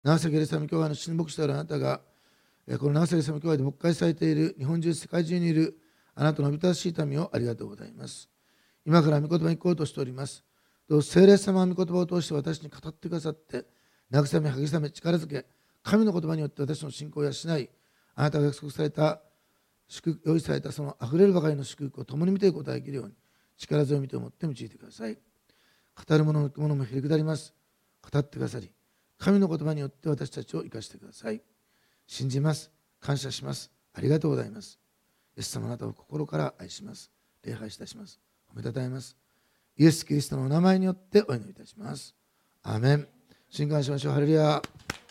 長崎エルサレム教会の親牧師であるあなたが、この長崎エルサレム教会で牧会されている日本中世界中にいるあなたのおびただしい民をありがとうございます。今から御言葉に行こうとしております。どう聖霊様の御言葉を通して私に語ってくださって、慰め、励め、力づけ、神の言葉によって私の信仰を養い、あなたが約束された、用意されたそのあふれるばかりの祝福を共に見ていくことができるように、力強い見てを持って用いてください。語る者もへりくだります。語ってくださり、神の言葉によって私たちを生かしてください。信じます。感謝します。ありがとうございます。イエス様あなたを心から愛します。礼拝いたします。褒めたたえます。イエス・キリストのお名前によってお祈りいたします。アーメン。信感しましょう。ハレルヤ。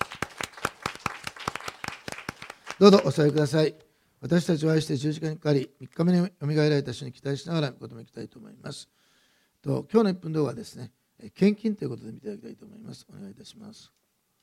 どうぞお座りください。私たちを愛して十字架にかかり、3日目によみがえられた主に期待しながら御言葉に行きたいと思います。今日の1分動画はですね、献金ということで見ていただきたいと思います。お願いいたします。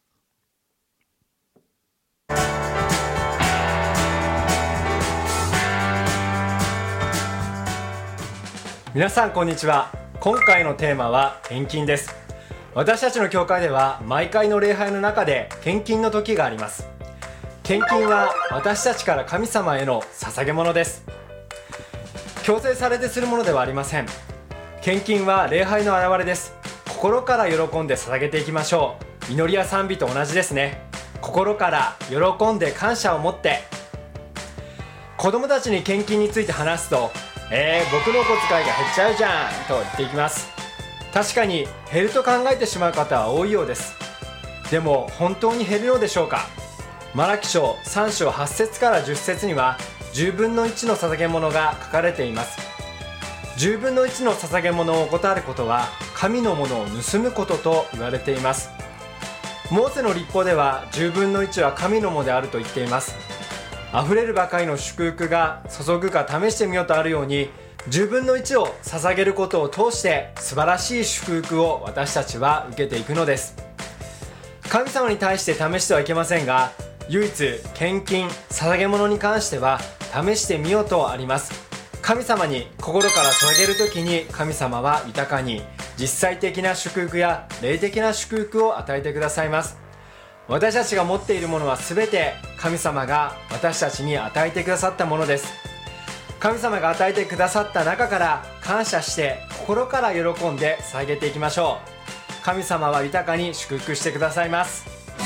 皆さんこんにちは。今回のテーマは献金です。私たちの教会では毎回の礼拝の中で献金の時があります。献金は私たちから神様への捧げ物です。強制されてするものではありません。献金は礼拝の表れです。心から喜んで捧げていきましょう。祈りや賛美と同じですね。心から喜んで感謝を持って。子供たちに献金について話すと、僕のお小遣いが減っちゃうじゃんと言っていきます。確かに減ると考えてしまう方は多いようです。でも本当に減るのでしょうか。マラキ書3章8節から10節には10分の1の捧げ物が書かれています。10分の1の捧げ物を怠ることは神のものを盗むことと言われています。モーセの律法では10分の1は神のものであると言っています。あふれるばかりの祝福が注ぐか試してみようとあるように、10分の1を捧げることを通して素晴らしい祝福を私たちは受けていくのです。神様に対して試してはいけませんが、唯一献金捧げ物に関しては試してみようとあります。神様に心から捧げるときに、神様は豊かに実際的な祝福や霊的な祝福を与えてくださいます。私たちが持っているものはすべて神様が私たちに与えてくださったものです。神様が与えてくださった中から感謝して心から喜んで捧げていきましょう。神様は豊かに祝福してくださいます。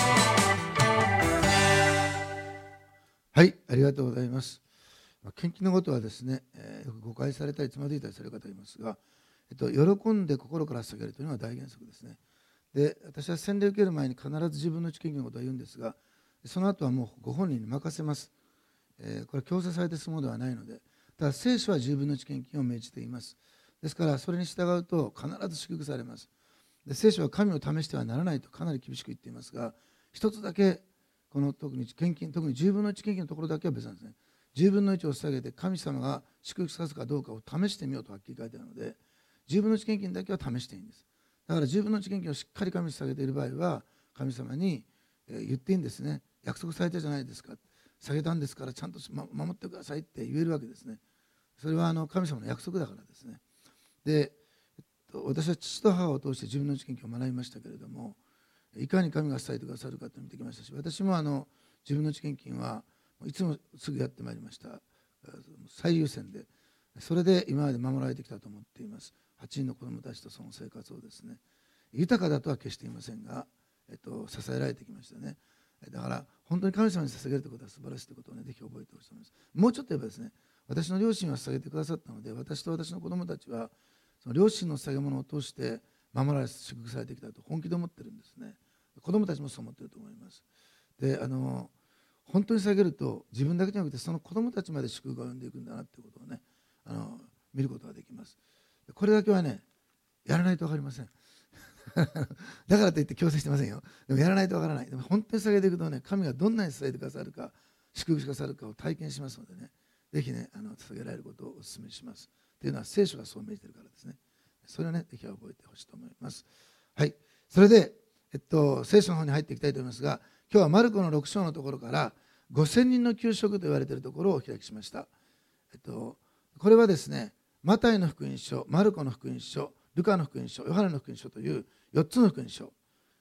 はい、ありがとうございます。献金のことはですね、よく誤解されたりつまずいたりされる方がいますが、喜んで心から捧げるというのが大原則ですね。で、私は洗礼を受ける前に必ず自分の献金のことを言うんですが、その後はもうご本人に任せます。これ強制されてするものではないので、ただ聖書は10分の1献金を命じています。ですからそれに従うと必ず祝福されます。で、聖書は神を試してはならないとかなり厳しく言っていますが、一つだけこの特に献金、特に10分の1献金のところだけは別なんですね。10分の1を捧げて神様が祝福さすかどうかを試してみようとはっきり書いてあるので、10分の1献金だけは試していいんです。だから10分の1献金をしっかり神に捧げている場合は、神様に言っていいんですね。約束されたじゃないですか、捧げたんですからちゃんと守ってくださいって言えるわけですね。それは神様の約束だからですね。で、私は父と母を通して10分の1献金を学びましたけれども、いかに神が伝えてくださるかというのを見てきましたし、私も10分の1献金はいつもすぐやってまいりました。最優先で、それで今まで守られてきたと思っています。8人の子どもたちとその生活をですね、豊かだとは決していませんが、支えられてきましたね。だから本当に神様に捧げるということは素晴らしいということをね、ぜひ覚えてほしいと思います。もうちょっと言えばですね、私の両親は捧げてくださったので、私と私の子どもたちはその両親の捧げ物を通して守られ祝福されてきたと本気で思ってるんですね。子どもたちもそう思ってると思います。で、本当に捧げると自分だけじゃなくてその子どもたちまで祝福が及んでいくんだなということをね、見ることができます。これだけはね、やらないと分かりません。だからといって強制してませんよ。でもやらないと分からない。でも本当に捧げていくとね、神がどんなに伝えてくださるか、祝福してくださるかを体験しますのでね、ぜひね、捧げられることをお勧めします。というのは聖書がそう命じているからですね。それをね、ぜひ覚えてほしいと思います。はい。それで、聖書の方に入っていきたいと思いますが、今日はマルコの6章のところから5000人の給食と言われているところをお開きしました。これはですね、マタイの福音書、マルコの福音書、ルカの福音書、ヨハネの福音書という4つの福音書、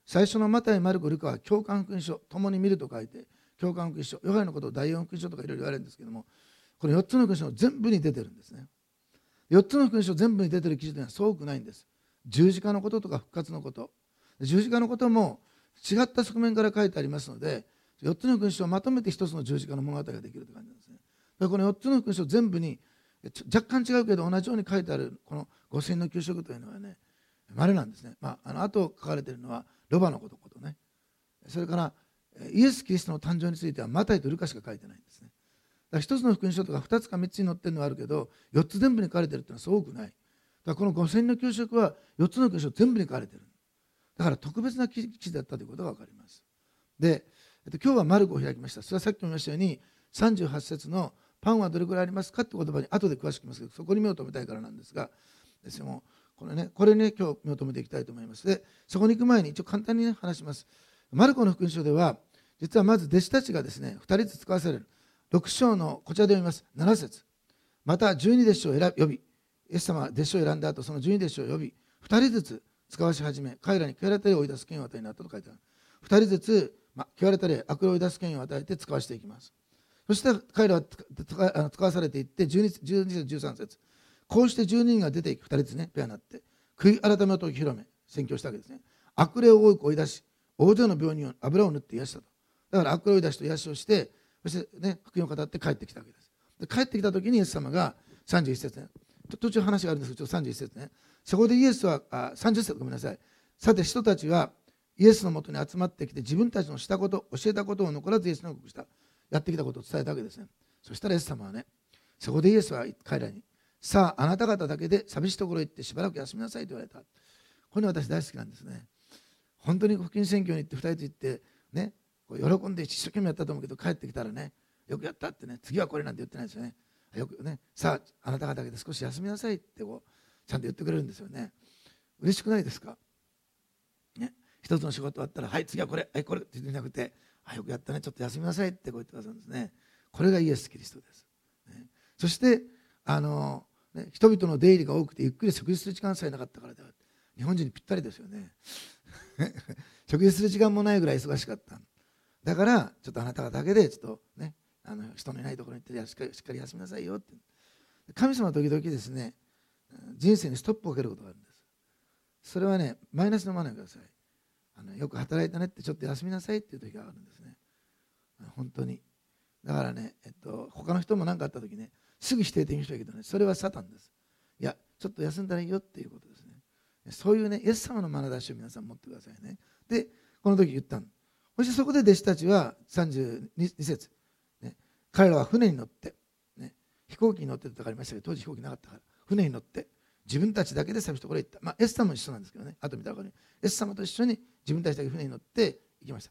最初のマタイ、マルコ、ルカは共感福音書、共に見ると書いて共感福音書、ヨハネのことを第4福音書とかいろいろ言われるんですけども、この4つの福音書全部に出てるんですね。4つの福音書全部に出てる記事というのはそう多くないんです。十字架のこととか復活のこと、十字架のことも違った側面から書いてありますので、4つの福音書をまとめて1つの十字架の物語ができるという感じなんですね。この4つの福音書全部に若干違うけど同じように書いてあるこの5000の給食というのはね、稀なんですね。あと書かれているのはロバのことね、それからイエス・キリストの誕生についてはマタイとルカしか書いてないんですね。だから1つの福音書とか2つか3つに載ってるのはあるけど、4つ全部に書かれてるっていうのはそう多くない。だからこの5000の給食は4つの福音書全部に書かれてる。だから特別な記事だったということが分かります。で、今日はマルコを開きました。それはさっきも言いましたように38節のパンはどれくらいありますかって言葉に後で詳しく言いますけど、そこに目を留めたいからなんですが、ですよ、これね今日目を留めていきたいと思います。で、そこに行く前に一応簡単に、話します。マルコの福音書では実はまず弟子たちがですね2人ずつ使わされる。6章のこちらで読みます7節、また12弟子を呼び、イエス様は弟子を選んだ後、その12弟子を呼び2人ずつ使わし始め、彼らに汚れた霊を追い出す権威を与えになったと書いてある。2人ずつ、汚れた霊、悪霊を追い出す権威を与えて使わしていきます。そして彼らは使わされていって12節13節、こうして12人が出ていく、2人ですね、ペアになって悔い改めを説き広め宣教したわけですね。悪霊を多く追い出し、大勢の病人を油を塗って癒したと。だから悪霊を追い出しと癒しをして、そしてね、福音を語って帰ってきたわけです。で、帰ってきた時にイエス様が31節ね、途中話があるんですけど、31節ね、そこでイエスは30節ごめんなさい。さて人たちはイエスのもとに集まってきて、自分たちのしたこと、教えたことを残らずイエスに報告した、やってきたことを伝えたわけですね。そしたらイエス様はね、そこでイエスは彼らに、さああなた方だけで寂しいところへ行ってしばらく休みなさいと言われた。これ私大好きなんですね。本当に福音宣教に行って2人と行ってね、喜んで一生懸命やったと思うけど、帰ってきたらね、よくやったってね、次はこれなんて言ってないですよね。よくね、さああなた方だけで少し休みなさいってちゃんと言ってくれるんですよね。嬉しくないですかね。一つの仕事あったら、はい次はこれ、はいこれって言うんじゃなくて、よくやったね、ちょっと休みなさいって言ってくださるんですね。これがイエス・キリストです、ね。そして人々の出入りが多くてゆっくり食事する時間さえなかったからでは、日本人にぴったりですよね。食事する時間もないぐらい忙しかった。だからちょっとあなた方だけでちょっとね、人のいないところに行ってしっかり休みなさいよって。神様は時々ですね、人生にストップをかけることがあるんです。それはね、マイナスのまないでください。よく働いたねってちょっと休みなさいっていう時があるんですね。本当に。だからね、他の人も何かあった時ね、すぐ否定的にしてるけどね、それはサタンです。いや、ちょっと休んだらいいよっていうことですね。そういうね、イエス様の眼差しを皆さん持ってくださいね。で、この時言ったの。そしてそこで弟子たちは32節、ね、彼らは船に乗って、ね、飛行機に乗ってと書かれましたけど、当時飛行機なかったから船に乗って自分たちだけで寂しいところへ行った。イエス様も一緒なんですけどね、あと見たからにイエス様と一緒に自分たちだけ船に乗って行きました。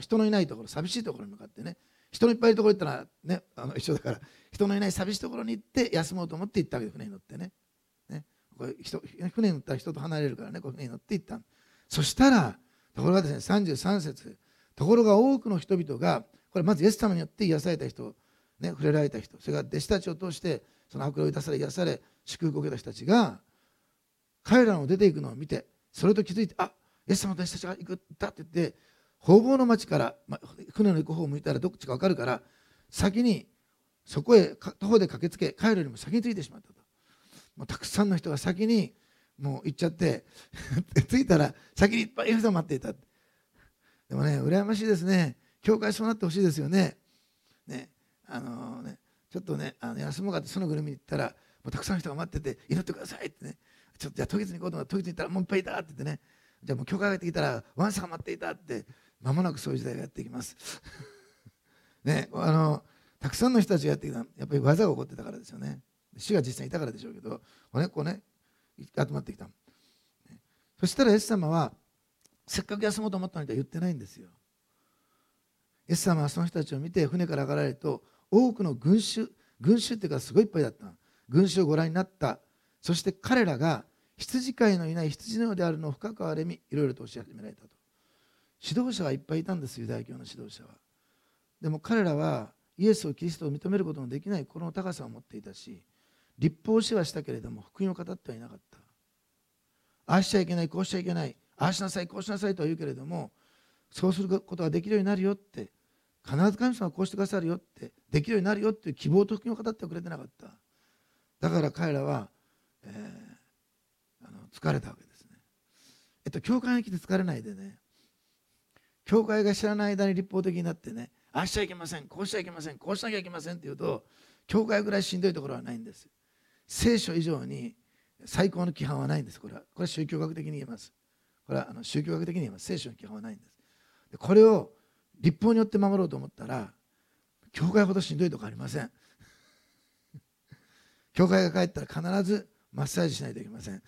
人のいないところ、寂しいところに向かってね、人のいっぱいいるところに行ったら、ね、一緒だから人のいない寂しいところに行って休もうと思って行ったわけで、船に乗ってね。船に乗ったら人と離れるからね、船に乗って行った。そしたらところがですね、33節、ところが多くの人々が、これまずイエス様によって癒された人、ね、触れられた人、それから弟子たちを通してその悪霊を出され癒され祝福を受けた人たちが彼らの出ていくのを見て、それと気づいて、あ、イエス様と弟子たちが行くんだって言って、方々の町から、船の行く方を向いたらどっちか分かるから先にそこへ徒歩で駆けつけ、彼らよりも先に着いてしまったと。もうたくさんの人が先にもう行っちゃって着いたら先にいっぱい人が待っていた。でもね、羨ましいですね。教会そうなってほしいですよね。ちょっとね、休もうかってそのぐるみに行ったら、もうたくさんの人が待ってて、祈ってくださいってね、ちょっとじゃあ当日に行こうと思ったら、当日に行ったらもういっぱいいたって言ってね、じゃあもう教会がってきたらワンサが待っていたって、間もなくそういう時代がやってきます。ね、たくさんの人たちがやってきた、やっぱり技が起こってたからですよね。主が実際にいたからでしょうけど、こうね、集まってきた。そしたらイエス様は、せっかく休もうと思ったのにとは言ってないんですよ。イエス様はその人たちを見て船から上がられると、多くの群衆っていうかすごいいっぱいだった。群衆をご覧になった。そして彼らが羊飼いのいない羊のようであるのを深く憐れみ、いろいろと教え始められたと。指導者はいっぱいいたんです、ユダヤ教の指導者は。でも彼らはイエスをキリストを認めることのできないこの高さを持っていたし、立法しはしたけれども福音を語ってはいなかった。ああしちゃいけない、こうしちゃいけない、 ああしなさいこうしなさいとは言うけれども、そうすることができるようになるよって、必ず神様はこうしてくださるよって、できるようになるよっていう希望と福音を語ってはくれてなかった。だから彼らは、疲れたわけですね。教会に来て疲れないでね、教会が知らない間に立法的になってね、ああしちゃいけません、こうしちゃいけません、こうしなきゃいけませんって言うと、教会ぐらいしんどいところはないんです。聖書以上に最高の規範はないんです。これは宗教学的に言えます。これは宗教学的に言えます。聖書の規範はないんです。でこれを立法によって守ろうと思ったら、教会ほどしんどいとこありません。教会が帰ったら必ずマッサージしないといけません。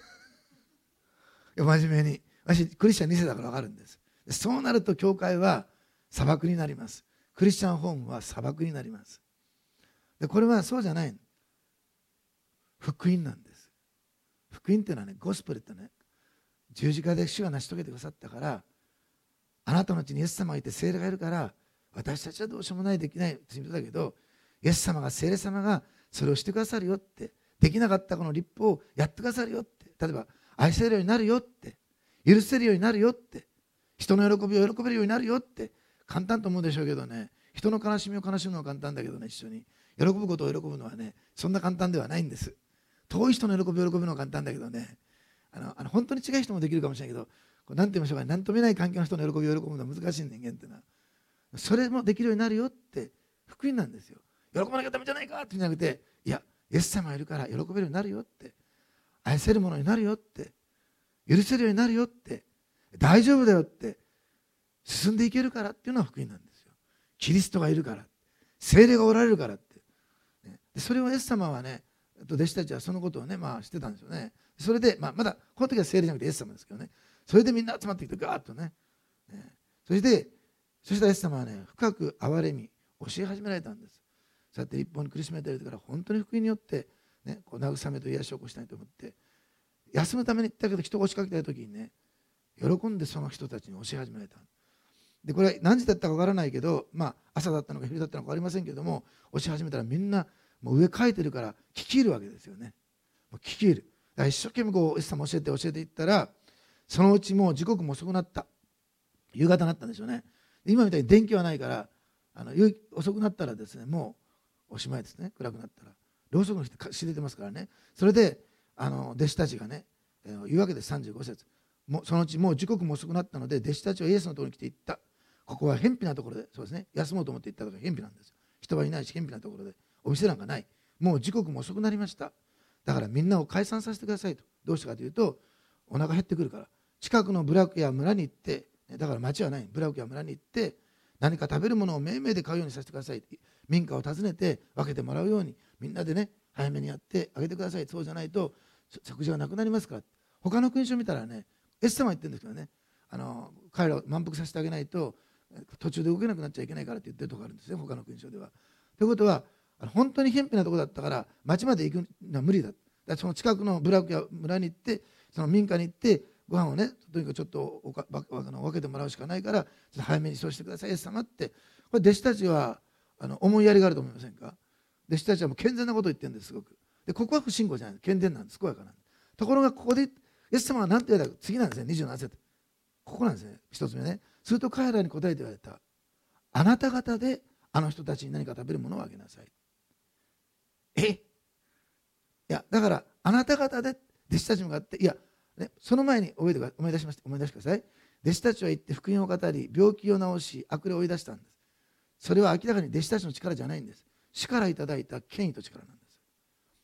真面目に、私クリスチャン2世だから分かるんです。そうなると教会は砂漠になります。クリスチャンホームは砂漠になります。でこれはそうじゃない、福音なんです。福音っていうのはね、ゴスペルってね、十字架で主が成し遂げてくださったから、あなたのうちにイエス様がいて聖霊がいるから、私たちはどうしようもないできない罪人だけど、イエス様が聖霊様がそれをしてくださるよって、できなかったこの立法をやってくださるよって、例えば愛せるようになるよって、許せるようになるよって、人の喜びを喜べるようになるよって、簡単と思うでしょうけどね、人の悲しみを悲しむのは簡単だけどね、一緒に喜ぶことを喜ぶのはね、そんな簡単ではないんです。遠い人の喜びを喜ぶのは簡単だけどね、本当に違う人もできるかもしれないけど、何て言いましょうか、何とも言えない関係の人の喜びを喜ぶのは難しい、人間っていうのは。それもできるようになるよって福音なんですよ。喜ばなきゃダメじゃないかってじゃなくて、いや、イエス様がいるから喜べるようになるよって、愛せるものになるよって、許せるようになるよって、大丈夫だよって、進んでいけるからっていうのは福音なんですよ。キリストがいるから、聖霊がおられるからって、でそれをイエス様はね、弟子たちはそのことをね、してたんですよね。それで、まだこの時は聖霊じゃなくてイエス様ですけどね、それでみんな集まってきてガーッとね、そしたらイエス様はね、深く憐れみ教え始められたんです。そうやって立法に苦しめているから、本当に福音によって、ね、こう慰めと癒しを起こしたいと思って、休むために行ったけど人が押しかけている時にね、喜んでその人たちに教え始められた。でこれは何時だったか分からないけど、朝だったのか昼だったのか分かりませんけども、教え始めたらみんなもう上書いてるから聞き入るわけですよね。もう聞き入る。だから一生懸命こうイエス様教えていったら、そのうちもう時刻も遅くなった、夕方になったんでしょうね。今みたいに電気はないから、遅くなったらですね、もうおしまいですね。暗くなったらろうそくの火知れてますからね。それで弟子たちがね、言うわけです。35節、そのうちもう時刻も遅くなったので、弟子たちはイエスのところに来て言った。ここは偏僻なところで、そうですね、休もうと思って行ったところが偏僻なんです。人はいないし偏僻なところで、お店なんかない。もう時刻も遅くなりました。だからみんなを解散させてくださいと。どうしてかというと、お腹減ってくるから。近くの部落や村に行って、だから町はない、部落や村に行って何か食べるものを命名で買うようにさせてください。民家を訪ねて分けてもらうように、みんなでね、早めにやってあげてください。そうじゃないと食事がなくなりますから。他の君主を見たらね、イエス様は言ってるんですけどね、彼らを満腹させてあげないと途中で動けなくなっちゃいけないからって言ってるところがあるんですね、他の君主では。ということは、本当に偏僻なところだったから町まで行くのは無理だ。だからその近くの部落や村に行って、その民家に行ってご飯をね、とにかくちょっと分けてもらうしかないから、早めにそうしてくださいイエス様って。これ弟子たちは思いやりがあると思いませんか。弟子たちはもう健全なことを言ってるんです。すごくで、ここは不信仰じゃない、健全なんです、健やかなんです。ところがここでイエス様は何て言われたか、次なんですね、27節、ここなんですね。一つ目ね、すると彼らに答えて言われた。あなた方であの人たちに何か食べるものをあげなさい。いや、だからあなた方で弟子たちに向かって、いやね、その前に思い出してください。弟子たちは行って福音を語り、病気を治し、悪霊を追い出したんです。それは明らかに弟子たちの力じゃないんです。主からいただいた権威と力なんです。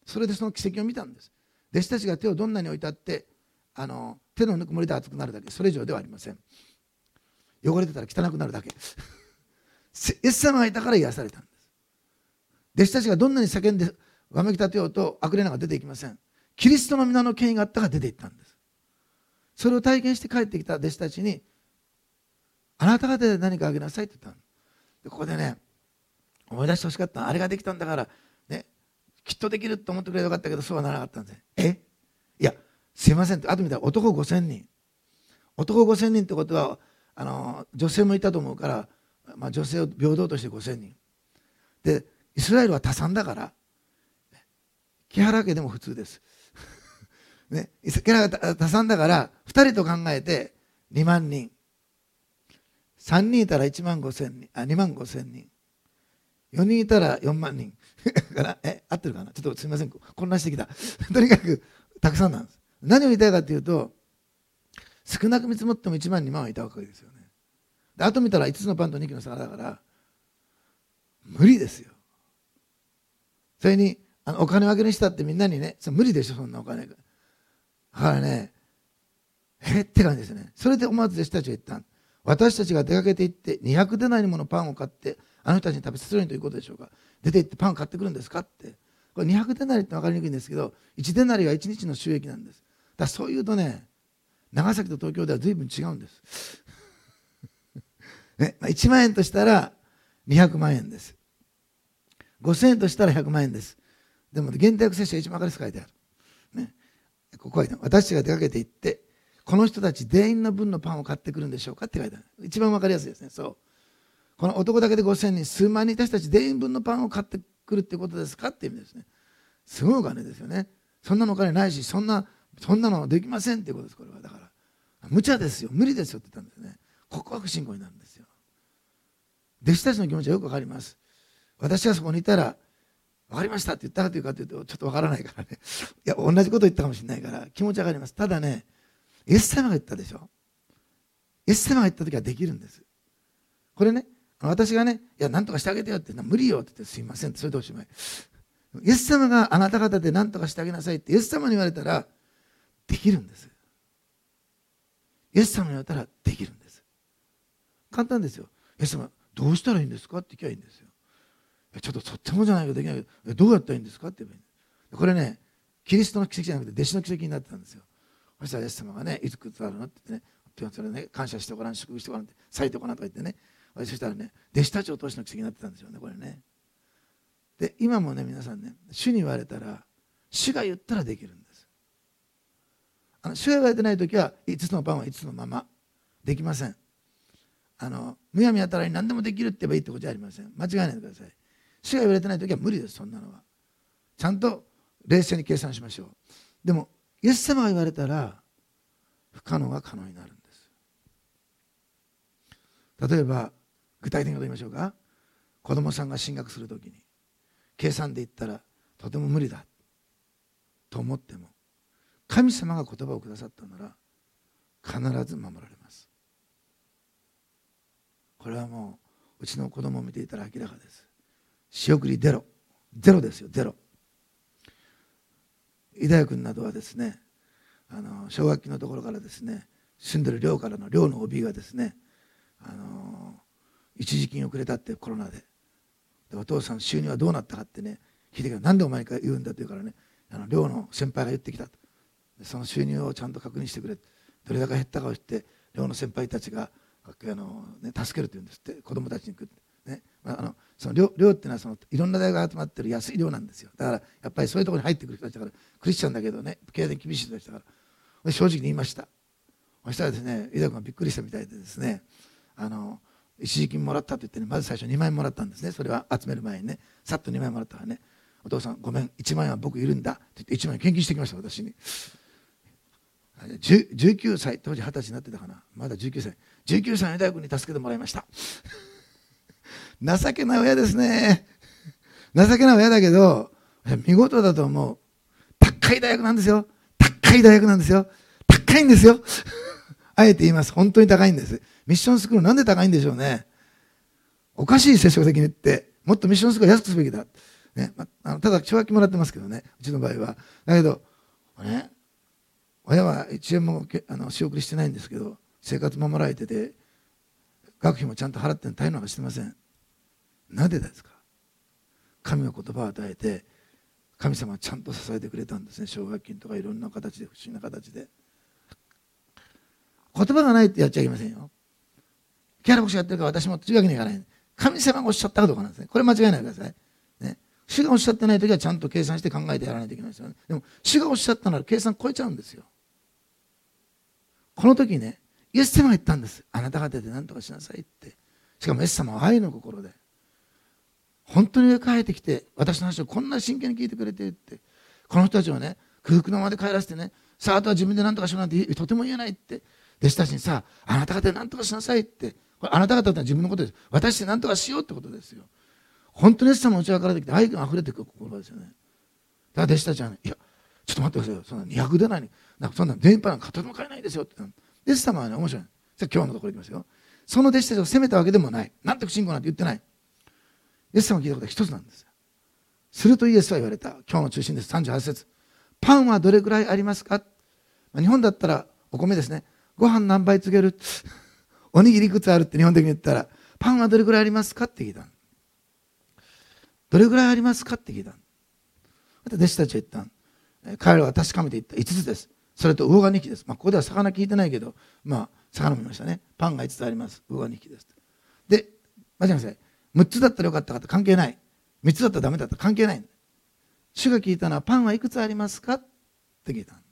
それでその奇跡を見たんです。弟子たちが手をどんなに置いたって手のぬくもりで熱くなるだけ、それ以上ではありません。汚れてたら汚くなるだけイエス様がいたから癒されたんです。弟子たちがどんなに叫んでわめき立てようと悪霊なんか出ていきません。キリストの皆の権威があったから出ていったんです。それを体験して帰ってきた弟子たちに、あなた方で何かあげなさいって言ったの。でここでね、思い出してほしかったのは、あれができたんだから、ね、きっとできると思ってくればよかったけど、そうはならなかったんです。いや、すいませんって。あと見たら男5000人。男5000人ってことは女性もいたと思うから、女性を平等として5000人。で、イスラエルは多産だから、木原家でも普通です。 ね、イスラエルが多産だから2人と考えて2万人、3人いたら1万5千人、2万5千人、4人いたら4万人から合ってるかな、ちょっとすみません、混乱してきたとにかくたくさんなんです。何を言いたいかというと、少なく見積もっても1万2万はいたわけですよね。であと見たら5つのパンと2匹の魚だから無理ですよ。それにお金分けにしたってみんなにね、無理でしょ、そんなお金が。だからね、って感じですね。それで思わず弟子たちが言った。私たちが出かけて行って200デナリものパンを買ってあの人たちに食べさせるようにということでしょうか。出て行ってパンを買ってくるんですかって。これ200デナリって分かりにくいんですけど、1デナリは1日の収益なんです。だからそういうとね、長崎と東京では随分違うんですね、1万円としたら200万円です。5000円としたら100万円です。でも限定接種は一番分かりやすく書いてある、ね、ここは私たちが出かけて行ってこの人たち全員の分のパンを買ってくるんでしょうかって書いてある。一番分かりやすいですね。そうこの男だけで5000人、数万人、私たち全員分のパンを買ってくるってことですかっていう意味ですね。すごいお金ですよね。そんなのお金ないし、そんなのできませんっていうことです。これはだから無茶ですよ、無理ですよって言ったんですね。告白信仰になるんですよ。弟子たちの気持ちはよく分かります。私がそこにいたら分かりましたって言ったかというとちょっと分からないからね、いや同じこと言ったかもしれないから気持ち分かります。ただね、イエス様が言ったでしょ。イエス様が言った時はできるんです。これね、私がね、いや何とかしてあげてよって無理よって言ってすいませんって、それでおしまい。イエス様があなた方で何とかしてあげなさいってイエス様に言われたらできるんです。イエス様に言われたらできるんです。簡単ですよ。イエス様どうしたらいいんですかって聞けばいいんですよ。ちょっととってもじゃないけどできないけど、どうやったらいいんですかって言えばいいんです。これね、キリストの奇跡じゃなくて弟子の奇跡になってたんですよ。そしたらイエス様がね、いつくつあるのって言ってね、それね、感謝してごらん、祝福してごらんって、咲いてごらんとか言ってね、そしたらね、弟子たちを通しての奇跡になってたんですよね、これね。で、今もね、皆さんね、主に言われたら、主が言ったらできるんです。主が言われてないときは、5つのパンは5つのまま、できません。むやみやたらに何でもできるって言えばいいってことじゃありません。間違えないでください。主が言われてないときは無理です、そんなのは。ちゃんと冷静に計算しましょう。でも、イエス様が言われたら、不可能が可能になるんです。例えば、具体的なこと言いましょうか。子供さんが進学するときに、計算で言ったらとても無理だと思っても、神様が言葉をくださったなら、必ず守られます。これはもう、うちの子供を見ていたら明らかです。仕送りゼロですよ、ゼロ。井田君などはですね、奨学金のところからですね、住んでる寮からの寮の OB がですね、一時金をくれたってコロナで。お父さん収入はどうなったかってね、聞いてから、なんでお前に言うんだって言うからね、寮の先輩が言ってきたと。その収入をちゃんと確認してくれ、どれだけ減ったかを知って寮の先輩たちが助けるというんですって、子供たちにね、その寮っていうのはそのいろんな大学が集まってる安い寮なんですよ。だからやっぱりそういうところに入ってくる人たちだから、クリスチャンだけどね、経済厳しい人たちだから、正直に言いました。そしたらですね、井田君がびっくりしたみたいでですね、一時金もらったと言ってね、まず最初2万円もらったんですね。それは集める前にね、さっと2万円もらったからね、お父さんごめん、1万円は僕いるんだって言って1万円献金してきました、私に。19歳、当時20歳になってたかな、まだ19歳の井田君に助けてもらいました。情けない親ですね。情けない親だけど見事だと思う。高い大学なんですよ。高い大学なんですよ。高いんですよ。あえて言います。本当に高いんです。ミッションスクールなんで高いんでしょうね。おかしい接触的に言って、もっとミッションスクール安くすべきだ、ね、ただ奨学金もらってますけどね、うちの場合は。だけど、ね、親は1円も仕送りしてないんですけど、生活守られてて学費もちゃんと払って大変なのはしてません。なぜですか。神が言葉を与えて、神様はちゃんと支えてくれたんですね。奨学金とかいろんな形で、不思議な形で。言葉がないってやっちゃいけませんよ。木原牧師やってるから私もというわけにはいかない。神様がおっしゃったかどうかなんですね。これ間違いないでください。ね、主がおっしゃってないときはちゃんと計算して考えてやらないといけないですよね。でも主がおっしゃったなら計算超えちゃうんですよ。この時ね、イエス様が言ったんです。あなた方で何とかしなさいって。しかもイエス様は愛の心で本当に上から帰ってきて、私の話をこんな真剣に聞いてくれているって、この人たちをね、空腹のままで帰らせてね、 さああとは自分で何とかしろなんてとても言えないって、弟子たちにさあなた方で何とかしなさいって、これあなた方って自分のことです。私で何とかしようってことですよ。本当にイエス様の内側からできて愛があふれてくる心ですよね。だから弟子たちはね、いやちょっと待ってくださいよ、そんな200デナリなんかそんな電波なんかとても買えないですよって。イエス様はね面白い。今日のところいきますよ。その弟子たちを責めたわけでもない。なんて不信仰なんて言ってない。イエス様が聞いたことは一つなんですよ。するとイエスは言われた。今日の中心です。38節。パンはどれくらいありますか。日本だったらお米ですね。ご飯何杯告げるおにぎりいくつあるって日本的に言ったら、パンはどれくらいありますかって聞いた。どれくらいありますかって聞いた。また弟子たちは言った。彼らは確かめて言った。5つです。それと魚が2匹です。ここでは魚聞いてないけど、魚も見ましたね。パンが5つあります。魚が2匹です。で、間違いなさい。6つだったらよかったかって関係ない。3つだったらダメだったら関係ない。主が聞いたのは、パンはいくつありますかって聞いた。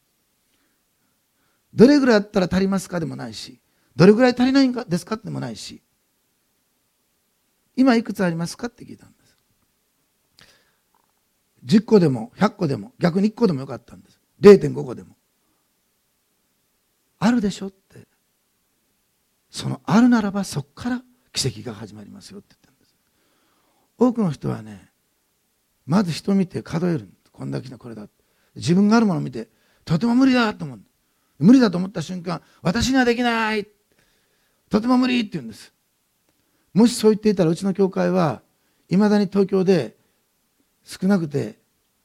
どれぐらいあったら足りますかでもないし、どれぐらい足りないんですかでもないし、今いくつありますかって聞いたんです。10個でも100個でも逆に1個でもよかったんです。0.5 個でもあるでしょって。そのあるならばそこから奇跡が始まりますよって言ったんです。多くの人はね、まず人を見て数える。こんだけのこれだ。自分があるものを見てとても無理だと思う。無理だと思った瞬間、私にはできない、とても無理って言うんです。もしそう言っていたら、うちの教会はいまだに東京で少なくて、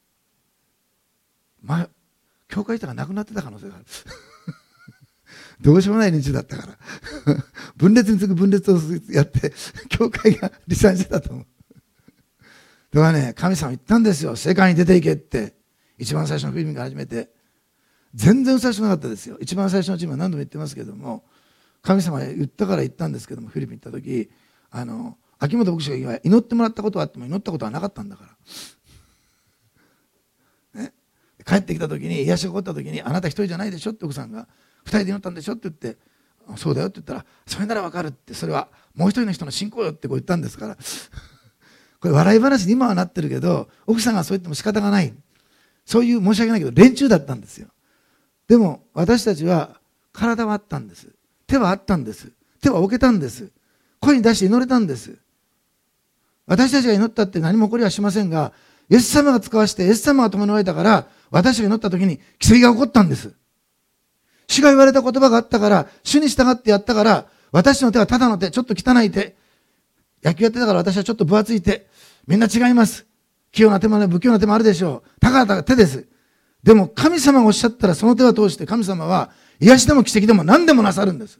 教会自体がなくなってた可能性があるどうしようもない連中だったから分裂に次ぐ分裂をやって教会が離散してたと思う。だからね、神様言ったんですよ。世界に出ていけって。一番最初のフィリピンから始めて全然最初なかったですよ。一番最初のチームは何度も言ってますけども、神様が言ったから言ったんですけども、フィリピン行った時、秋元牧師が祈ってもらったことはあっても祈ったことはなかったんだから、ね、帰ってきた時に癒しが起こった時に、あなた一人じゃないでしょって奥さんが、二人で祈ったんでしょって言って、そうだよって言ったら、それならわかるって、それはもう一人の人の信仰よってこう言ったんですからこれ笑い話に今はなってるけど、奥さんがそう言っても仕方がない、そういう申し訳ないけど連中だったんですよ。でも私たちは体はあったんです。手はあったんです。手は置けたんです。声に出して祈れたんです。私たちが祈ったって何も起こりはしませんが、イエス様が使わして、イエス様が共におられたから、私が祈った時に奇跡が起こったんです。主が言われた言葉があったから、主に従ってやったから、私の手はただの手、ちょっと汚い手。野球やってたから私はちょっと分厚い手。みんな違います。器用な手もね、不器用な手もあるでしょう。たかが手です。でも神様がおっしゃったら、その手を通して神様は癒しでも奇跡でも何でもなさるんです。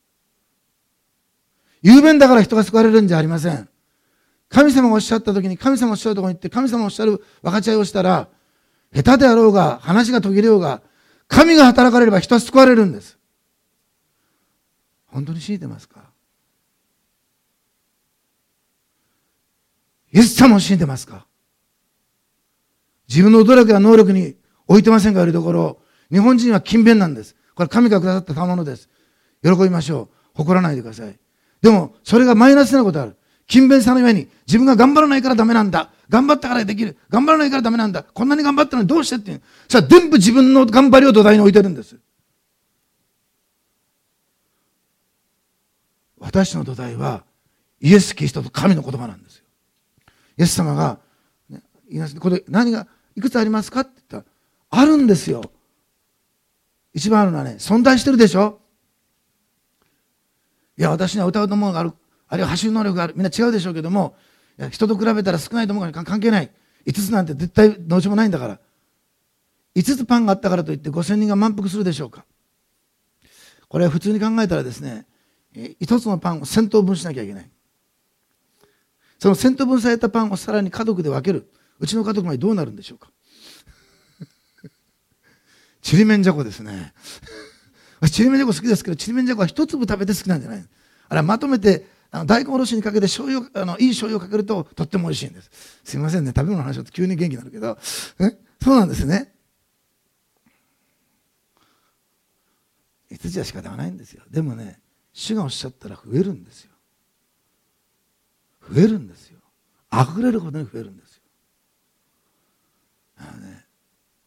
雄弁だから人が救われるんじゃありません。神様がおっしゃった時に、神様がおっしゃるところに行って、神様がおっしゃる分かち合いをしたら、下手であろうが話が途切れようが、神が働かれれば人は救われるんです。本当に信じてますか？イエス様を信じてますか？自分の努力や能力に置いてませんか？よりどころ、日本人は勤勉なんです。これ神がくださった賜物です。喜びましょう。誇らないでください。でもそれがマイナスなことある。勤勉さの上に自分が頑張らないからダメなんだ、頑張ったからできる、頑張らないからダメなんだ、こんなに頑張ったのにどうしてっていう、それは全部自分の頑張りを土台に置いてるんです。私の土台はイエス・キリストと神の言葉なんですよ。イエス様が、ね、これ何がいくつありますかって言ったら、あるんですよ。一番あるのはね、存在してるでしょ。いや、私には歌うものがある、あるいは走る能力がある、みんな違うでしょうけども、いや人と比べたら少ないと思うから関係ない。5つなんて絶対どうしようもないんだから。5つパンがあったからといって5000人が満腹するでしょうか。これは普通に考えたらですね、1つのパンを1000等分しなきゃいけない。その1000等分されたパンをさらに家族で分ける。うちの家族までどうなるんでしょうか。ちりめんじゃこですね。ちりめんじゃこ好きですけど、ちりめんじゃこは一粒食べて好きなんじゃない。あれはまとめて大根おろしにかけていい醤油をかけるととっても美味しいんです。すいませんね、食べ物の話だと急に元気になるけど、そうなんですね。5つじゃ仕方がないんですよ。でもね、主がおっしゃったら増えるんですよ。増えるんですよ。溢れるほどに増えるんですよ。イ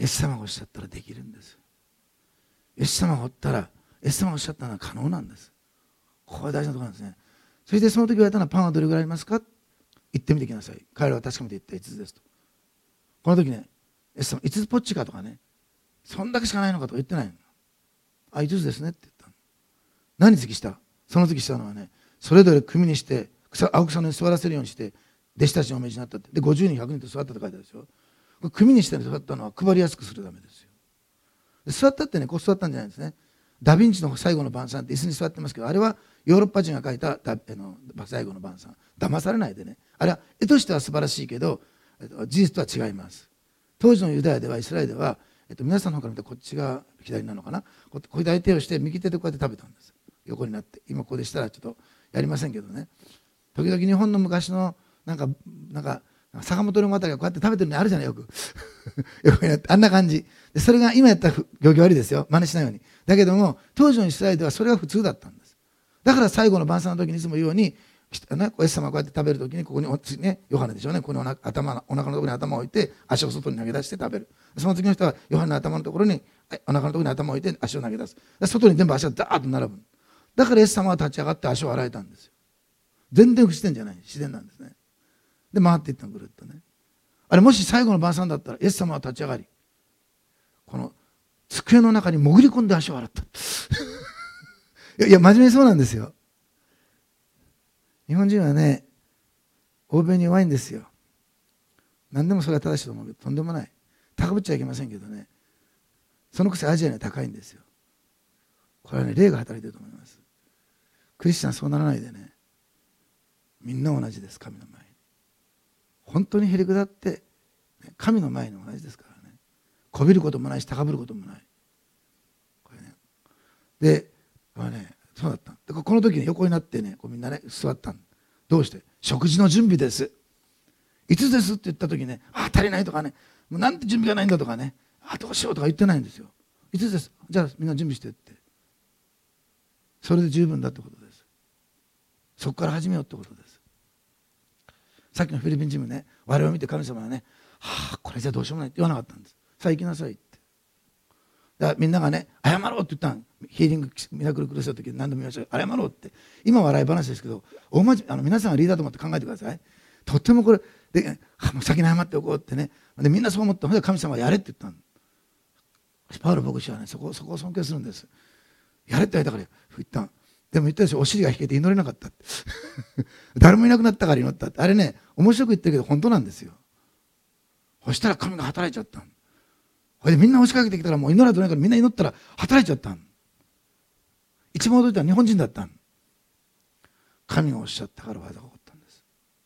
イエス様がおっしゃったらできるんです。イエス様がおったら、イエス様がおっしゃったのは可能なんです。ここが大事なところなんですね。そしてその時言われたのは、パンはどれぐらいありますか、言ってみてきなさい。彼らは確かめて言った5つですと。この時ね、イエス様5つポッチかとかね、そんだけしかないのかとか言ってないの。あ、5つですねって言ったの。何次した？その次したのはね、それぞれ組にして青草の上に座らせるようにして弟子たちにお命じになったって。で50人100人と座ったって書いてあるでしょ。これ組にして座ったのは配りやすくするためですよ。で座ったってね、こう座ったんじゃないんですね。ダ・ヴィンチの最後の晩餐って椅子に座ってますけど、あれはヨーロッパ人が書いた最後の晩餐。騙されないでね。あれは絵としては素晴らしいけど、事実とは違います。当時のユダヤでは、イスラエルでは、皆さんの方から見てこっちが左なのかな、左手をして右手でこうやって食べたんです。横になって。今ここでしたらちょっとやりませんけどね。時々日本の昔のなんか坂本龍馬あたりがこうやって食べてるのあるじゃない、よく横になってあんな感じで、それが今やったら行儀悪いですよ、真似しないように。だけども当時のイスラエルではそれが普通だったんです。だから最後の晩餐の時にいつも言うように、イエス様がこうやって食べる時にここにね、ヨハネでしょうね、ここにお腹のところに頭を置いて足を外に投げ出して食べる。その次の人はヨハネの頭のところにお腹のところに頭を置いて足を投げ出す。外に全部足がダーッと並ぶ。だからイエス様は立ち上がって足を洗えたんですよ。全然不自然じゃない、自然なんですね。で回っていったの、ぐるっとね。あれもし最後の晩餐だったらイエス様は立ち上がり、この机の中に潜り込んで足を洗ったいや真面目にそうなんですよ。日本人はね、欧米に弱いんですよ。何でもそれは正しいと思うけど、とんでもない。高ぶっちゃいけませんけどね、そのくせアジアには高いんですよ。これはね、霊が働いていると思います。クリスチャンそうならないでね、みんな同じです。神の前に本当にへりくだって神の前に同じですからね。こびることもないし高ぶることもない。これね、でこれね、そうだった。でこの時に横になってね、こうみんなね座ったん。どうして？食事の準備です。いつですって言った時ね、足りないとかね、もうなんて準備がないんだとかね、どうしようとか言ってないんですよ。いつです。じゃあみんな準備してって、それで十分だってことです。そこから始めようってことです。さっきのフィリピン人もね、我々を見て神様はね、これじゃどうしようもないって言わなかったんです。さあ行きなさいって。だからみんながね、謝ろうって言ったん。ヒーリングミラクルクルースの時に何度も言いました謝ろうって。今は笑い話ですけど、皆さんがリーダーと思って考えてください。とってもこれで、もう先に謝っておこうってね。でみんなそう思って、神様はやれって言ったん。パウロ牧師はね、そこを尊敬するんです。やれって言われたから言ったん。でも言ったでしょ、お尻が引けて祈れなかったって誰もいなくなったから祈ったって。あれね、面白く言ってるけど本当なんですよ。そしたら神が働いちゃったん。これでみんな押しかけてきたら、もう祈られてないからみんな祈ったら働いちゃったん。一番驚いたのは日本人だったん。神がおっしゃったから技が起こったんです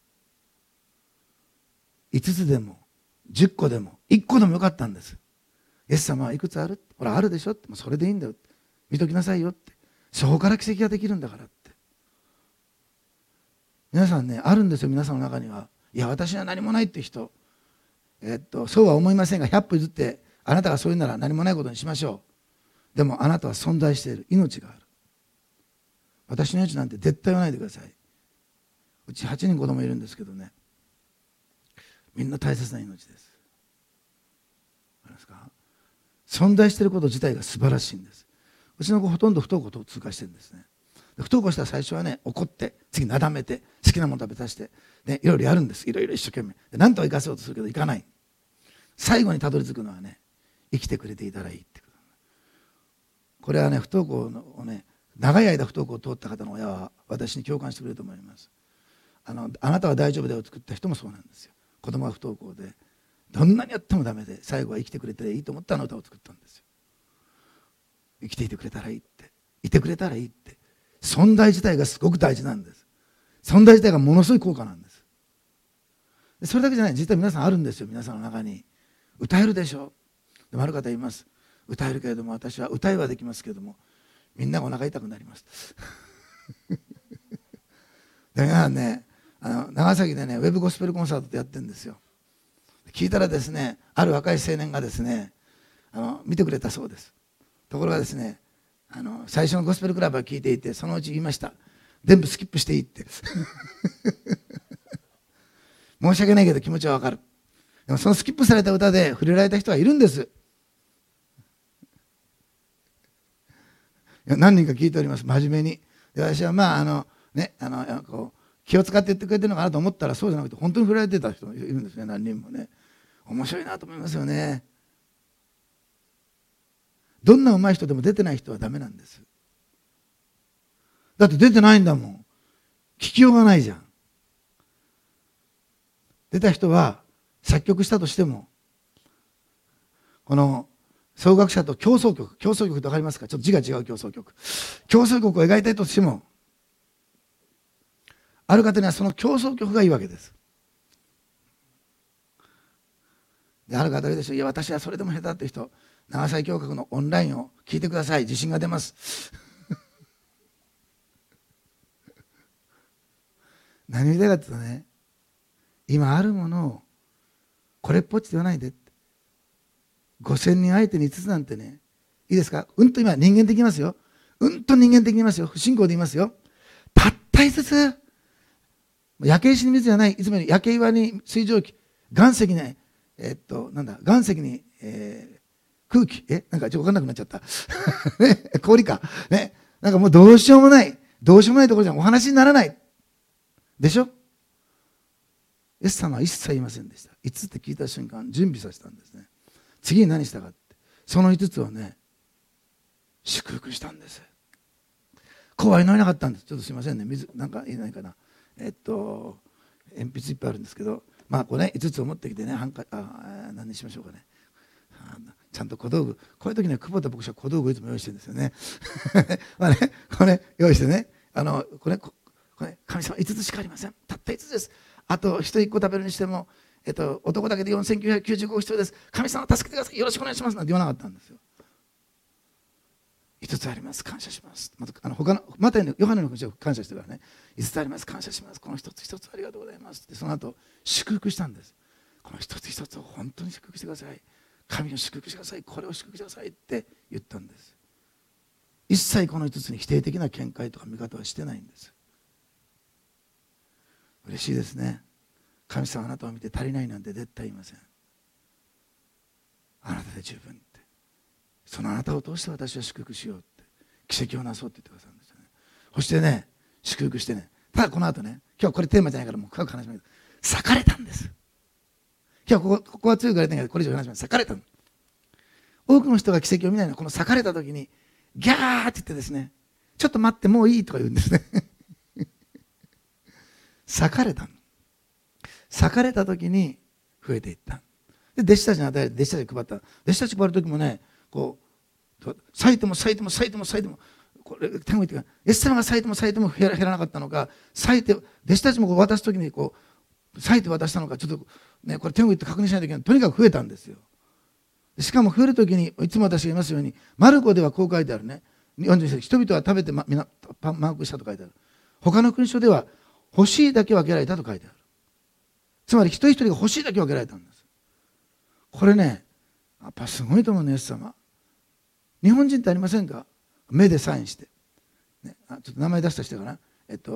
。5つでも10個でも1個でもよかったんです。イエス様はいくつある？ほらあるでしょって、もうそれでいいんだよって、見ときなさいよって、そこから奇跡ができるんだからって。皆さんね、あるんですよ、皆さんの中には。いや私は何もないって人、そうは思いませんが、100歩譲ってあなたがそういうなら何もないことにしましょう。でもあなたは存在している、命がある。私の命なんて絶対言わないでください。うち8人子供いるんですけどね、みんな大切な命です。わかりますか？存在していること自体が素晴らしいんです。うちの子ほとんど不登校と通過してるんですね。不登校したら最初はね、怒って次なだめて好きなもの食べさせて、ね、いろいろやるんです。いろいろ一生懸命で何とか生かそうとするけどいかない。最後にたどり着くのはね、生きてくれていたらいいってこと。これはね、不登校をね、長い間不登校を通った方の親は私に共感してくれると思います。あなたは大丈夫だよを作った人もそうなんですよ。子供が不登校でどんなにやってもダメで、最後は生きてくれたらいいと思ってあの歌を作ったんですよ。生きていてくれたらいいって、いてくれたらいいって、存在自体がすごく大事なんです。存在自体がものすごい効果なんです。それだけじゃない、実は皆さんあるんですよ。皆さんの中に歌えるでしょ。でもある方言います。歌えるけれども、私は歌いはできますけれどもみんながお腹痛くなりますだからね、長崎でねウェブゴスペルコンサートってやってるんですよ。聞いたらですね、ある若い青年がですね見てくれたそうです。ところがですね、最初のゴスペルクラブは聞いていて、そのうち言いました。全部スキップしていいって申し訳ないけど気持ちはわかる。でもそのスキップされた歌で触れられた人はいるんです。 何人か聞いております、真面目に。で私はこう気を使って言ってくれてるのかなと思ったら、そうじゃなくて本当に振られてた人いるんですね、何人もね。面白いなと思いますよね。どんな上手い人でも出てない人はダメなんです。だって出てないんだもん。聞きようがないじゃん。出た人は作曲したとしても、この奏楽者と競争曲って分かりますか？ちょっと字が違う競争曲を描いたいとしても、ある方にはその競争曲がいいわけです。である方が言うでしょう、いや私はそれでも下手だって人、長崎教会のオンラインを聞いてください、自信が出ます何を言いたいかっていうとね、今あるものをこれっぽっちで言わないでって。5000人相手に5つなんてね、いいですか？と今人間的に言いますよ。人間的に言いますよ。不信仰で言いますよ。たった5つ。焼け石に水じゃない、いつもより焼け岩に水蒸気、岩石に岩石に、空気、なんかちょっと分かんなくなっちゃったね、氷かね、なんかもうどうしようもないところじゃお話にならないでしょ。イエス様は一切言いませんでした。5つって聞いた瞬間準備させたんですね。次に何したかって、その5つをね祝福したんです。こうは祈れなかったんです。ちょっとすいませんね、水なんか言えないかな。鉛筆いっぱいあるんですけど、これね5つを持ってきてね、何にしましょうかね。ちゃんと小道具、こういう時には久保田牧師は小道具いつも用意してるんですよねこれ用意してね、これ神様5つしかありません、たった5つです、あと1人1個食べるにしても、男だけで4995個必要です、神様助けてください、よろしくお願いしますなんて言わなかったんですよ。5つあります、感謝します。他のマタイのヨハネの福音書を感謝してからね、5つあります、感謝します、この一つ一つありがとうございますって、その後祝福したんです。この一つ一つを本当に祝福してください、神を祝福してください、これを祝福してくださいって言ったんです。一切この5つに否定的な見解とか見方はしてないんです。嬉しいですね。神様あなたを見て足りないなんて絶対言いません。あなたで十分って、そのあなたを通して私は祝福しようって、奇跡をなそうって言ってくださるんですよね。そしてね、祝福してね、ただこの後ね、今日これテーマじゃないからもう深く話しますけど、裂かれたんです。今日ここは強く言われてないけど、これ以上話します。裂かれたの。多くの人が奇跡を見ないのは、この裂かれた時にギャーって言ってですね、ちょっと待ってもういいとか言うんですね裂かれたの。裂かれた時に増えていった。で弟子たちに与えて、弟子たちに配った。弟子たちに配る時もね、こう裂いてもこれ手を置いて、イエス様が裂いても減らなかったのか、裂いて弟子たちも渡す時に裂いて渡したのか、ちょっとね、これ手を置いて確認しないといけない。とにかく増えたんですよ。しかも増える時に、いつも私が言いますように、マルコではこう書いてあるね、40節、人々は食べて皆満腹したと書いてある。他の国書では欲しいだけ分けられたと書いてある。つまり一人一人が欲しいだけ分けられたんです。これね、やっぱすごいと思うね、イエス様。日本人ってありませんか？目でサインして、ね、ちょっと名前出した人かな、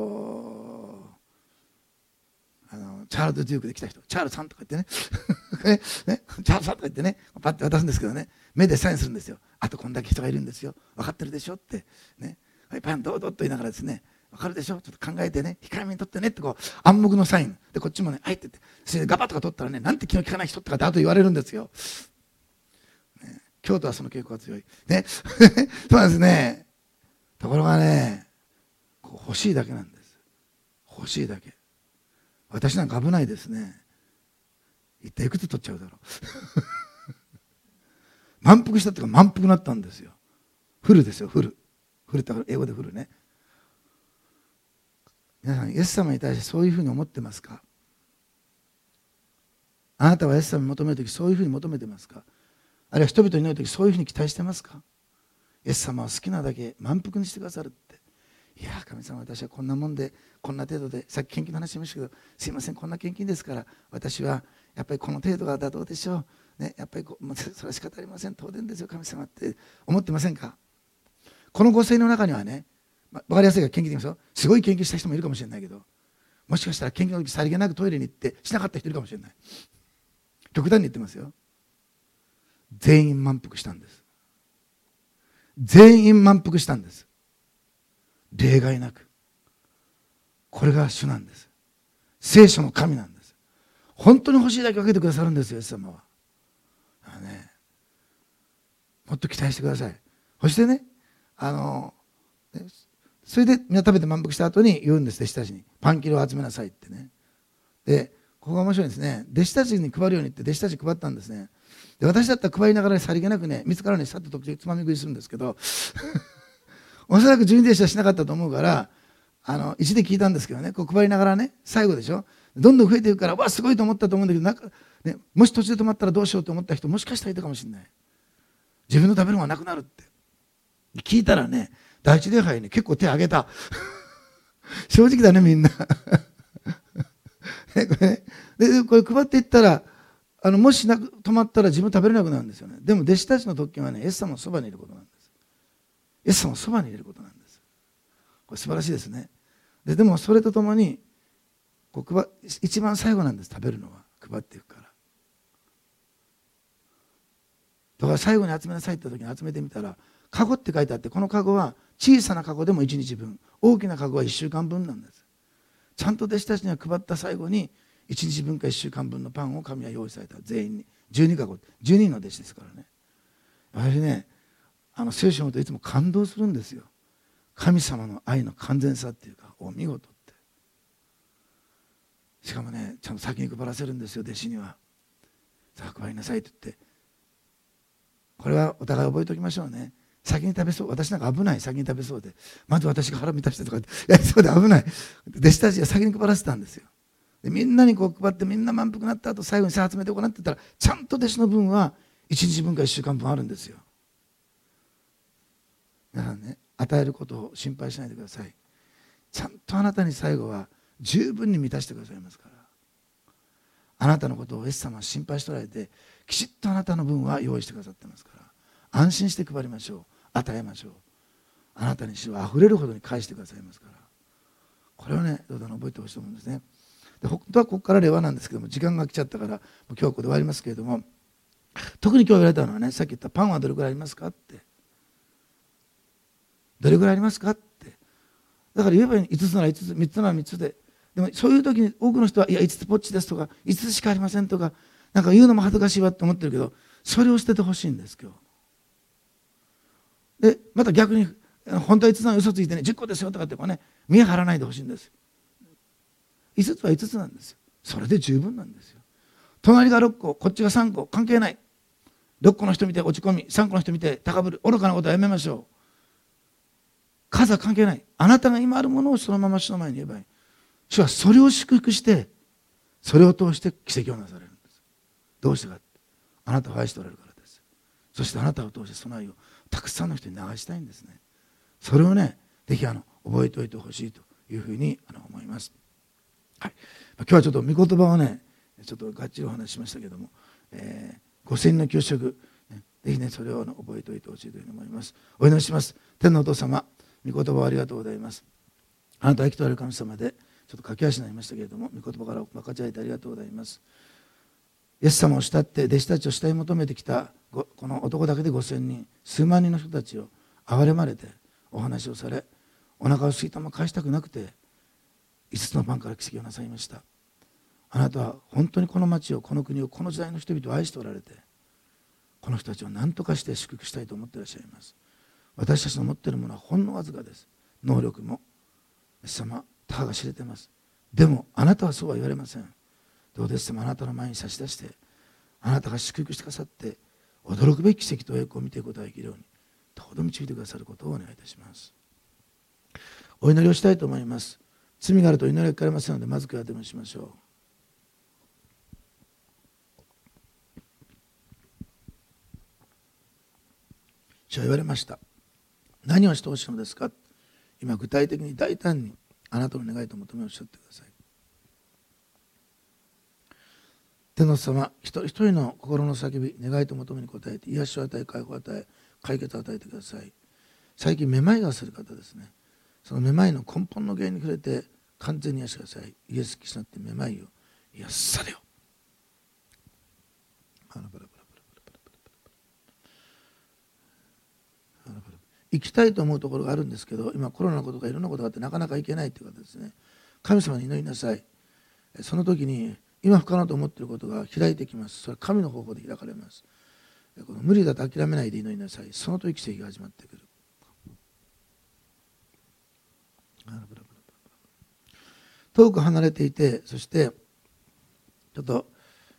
チャールズ・デュークで来た人、チャールズさんとか言ってねね、チャールズさんとか言ってね、パッて渡すんですけどね、目でサインするんですよ。あとこんだけ人がいるんですよ、分かってるでしょってね、パンどうぞと言いながらですね、分かるでしょ、ちょっと考えてね、控えめに取ってねって暗黙のサインで、こっちもね、はいって言って、それでガバッとか取ったらね、なんて気の利かない人ってかってあと言われるんですよ。京都はその傾向が強いねそうなんですね。ところがね、欲しいだけなんです。欲しいだけ。私なんか危ないですね。一体いくつ取っちゃうだろう満腹したっていうか満腹になったんですよ。フルですよ、フル。フルって英語でフルね。皆さん、イエス様に対してそういうふうに思ってますか？あなたはイエス様に求めるときそういうふうに求めてますか？あるいは人々に祈るときそういうふうに期待してますか？イエス様は好きなだけ満腹にしてくださるって。いや神様、私はこんなもんで、こんな程度で、さっき献金の話しましたけど、すいません、こんな献金ですから、私はやっぱりこの程度が妥当でしょう、ね、やっぱりそれは仕方ありません、当然ですよ神様って思ってませんか？このご聖の中にはね、分かりやすいから献金できますよ。すごい献金した人もいるかもしれないけど、もしかしたら献金の時さりげなくトイレに行ってしなかった人いるかもしれない。極端に言ってますよ。全員満腹したんです。 全員満腹したんです。例外なく。これが主なんです。聖書の神なんです。本当に欲しいだけ分けてくださるんですよ、イエス様は。もっと期待してください。そしてね、それでみんな食べて満腹した後に言うんです、弟子たちに。パンキロを集めなさいってね。で、ここが面白いですね。弟子たちに配るようにって弟子たちに配ったんですね。で、私だったら配りながらさりげなくね、自らにさっと時々つまみ食いするんですけど、おそらく十二弟子はしなかったと思うから、一で聞いたんですけどね、こう配りながらね、最後でしょ。どんどん増えていくから、わ、すごいと思ったと思うんだけど、なんか、ね、もし途中で止まったらどうしようと思った人、もしかしたらいたかもしれない。自分の食べるのがなくなるって。聞いたらね、第一礼拝に結構手を挙げた。正直だね、みんな。これね、でこれ配っていったら、もし止まったら自分食べれなくなるんですよね。でも弟子たちの特権はね、イエス様のそばにいることなんです。イエス様のそばにいることなんです。これ素晴らしいですね。でもそれとともに、一番最後なんです、食べるのは。配っていくから。だから最後に集めなさいって時に集めてみたら、カゴって書いてあって、このカゴは小さなカゴでも1日分、大きなカゴは1週間分なんです。ちゃんと弟子たちには配った最後に、1日分か1週間分のパンを神は用意された。全員に。12カゴ、12人の弟子ですからね。私ね、聖書を見るといつも感動するんですよ。神様の愛の完全さっていうか、お見事って。しかもね、ちゃんと先に配らせるんですよ、弟子には。さあ、配りなさいって言って。これはお互い覚えておきましょうね。先に食べそう、私なんか危ない、先に食べそうで、まず私が腹満たしてとかやりそうで危ない。弟子たちが先に配らせたんですよ。でみんなにこう配って、みんな満腹になった後、最後にさあ集めて行ってったら、ちゃんと弟子の分は1日分か1週間分あるんですよ。皆さんね、与えることを心配しないでください。ちゃんとあなたに最後は十分に満たしてくださいますから。あなたのことをイエス様は心配しておられて、きちっとあなたの分は用意してくださってますから、安心して配りましょう。与えましょう。あなたに主はあふれるほどに返してくださいますから、これをね、どうぞ覚えてほしいと思うんですね。で、本当はここから令和なんですけども、時間が来ちゃったからもう今日はここで終わりますけれども、特に今日言われたのはね、さっき言ったパンはどれくらいありますかって、どれくらいありますかって。だから言えば5つなら5つ、3つなら3つで。でもそういう時に多くの人は、いや5つぽっちですとか、5つしかありませんとか、なんか言うのも恥ずかしいわって思ってるけど、それを捨ててほしいんです今日。でまた逆に本当は5つなの嘘ついてね、10個ですよとかってこうね、見え張らないでほしいんです。5つは5つなんですよ。それで十分なんですよ。隣が6個、こっちが3個、関係ない。6個の人見て落ち込み、3個の人見て高ぶる、愚かなことはやめましょう。数は関係ない。あなたが今あるものをそのまま主の前に言えばいい。主はそれを祝福して、それを通して奇跡をなされるんです。どうしてか。あなたを愛しておられるからです。そしてあなたを通してその愛をたくさんの人に流したいんですね。それをね、ぜひ覚えておいてほしいというふうに思います。はい、今日はちょっと御言葉をね、ちょっとがっちりお話ししましたけれども、5000人の給食、ぜひね、それを覚えておいてほしいというふうに思います。お祈りします。天のお父様、御言葉をありがとうございます。あなたは生きとある神様で、ちょっと駆け足になりましたけれども、御言葉から分かち合えてありがとうございます。イエス様を慕って弟子たちを慕い求めてきたこの男だけで5000人、数万人の人たちを憐れまれてお話をされ、お腹を空いたまま返したくなくて5つのパンから奇跡をなさいました。あなたは本当にこの町を、この国を、この時代の人々を愛しておられて、この人たちを何とかして祝福したいと思っていらっしゃいます。私たちの持っているものはほんのわずかです。能力もイエス様、たかが知れています。でもあなたはそうは言われません。どうですもあなたの前に差し出して、あなたが祝福してくださって驚くべき奇跡と栄光を見ていくことができるように、どうぞ導いてくださることをお願いいたします。お祈りをしたいと思います。罪があると祈りが聞かれませんので、まず悔やみしましょう。主は言われました。何をしてほしいのですか。今具体的に大胆にあなたの願いと求めをおっしゃってください。天の様、一人一人の心の叫び、願いと求めに応えて、癒しを与え、解放を与え、解決を与えてください。最近めまいがする方ですね。そのめまいの根本の原因に触れて完全に癒してください。イエス・キリストになってめまいを癒されよ。パラパラパラパラパラパラパラパラパラパラパラ行きたいと思うところがあるんですけど、今コロナのこととかいろんなことがあってなかなか行けないという方ですね、神様に祈りなさい。その時に今不可能と思っていることが開いてきます。それは神の方法で開かれます。この無理だと諦めないで祈りなさい。その時奇跡が始まってくる。遠く離れていて、そしてちょっと、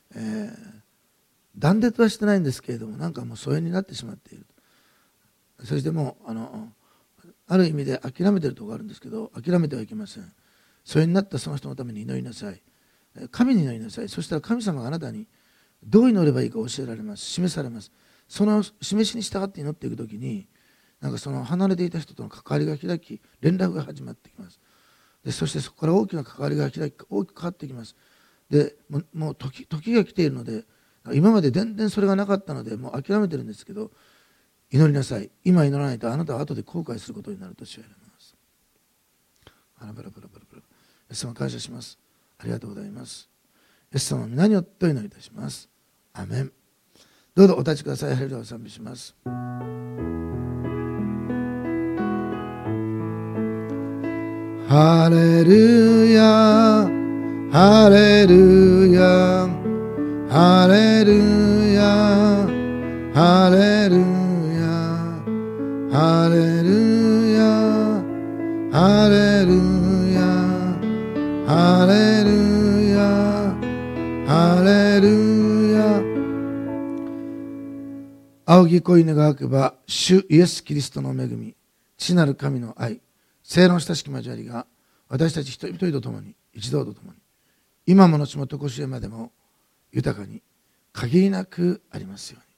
断絶はしてないんですけれども、なんかもう疎遠になってしまっている。そしてもうある意味で諦めているところがあるんですけど、諦めてはいけません。疎遠になったその人のために祈りなさい。神に祈りなさい。そしたら神様があなたにどう祈ればいいか教えられます。示されます。その示しに従って祈っていくときに、なんかその離れていた人との関わりが開き、連絡が始まってきます。でそしてそこから大きな関わりが開き、大きく変わってきます。でもう時が来ているので、今まで全然それがなかったのでもう諦めてるんですけど、祈りなさい。今祈らないとあなたは後で後悔することになると知られます。イエス様感謝します。ありがとうございます。イエス様の皆によってお祈りいたします。アメン。どうぞお立ちください。ハレルヤを賛美します。ハレルヤハレルヤハレルヤハレルヤハレルヤハレルヤハレルヤハレルヤ。仰ぎ恋願くば主イエス・キリストの恵み、父なる神の愛、聖の親しき交わりが私たち一人一人と共に、一同と共に、今も後も常しえまでも豊かに限りなくありますように。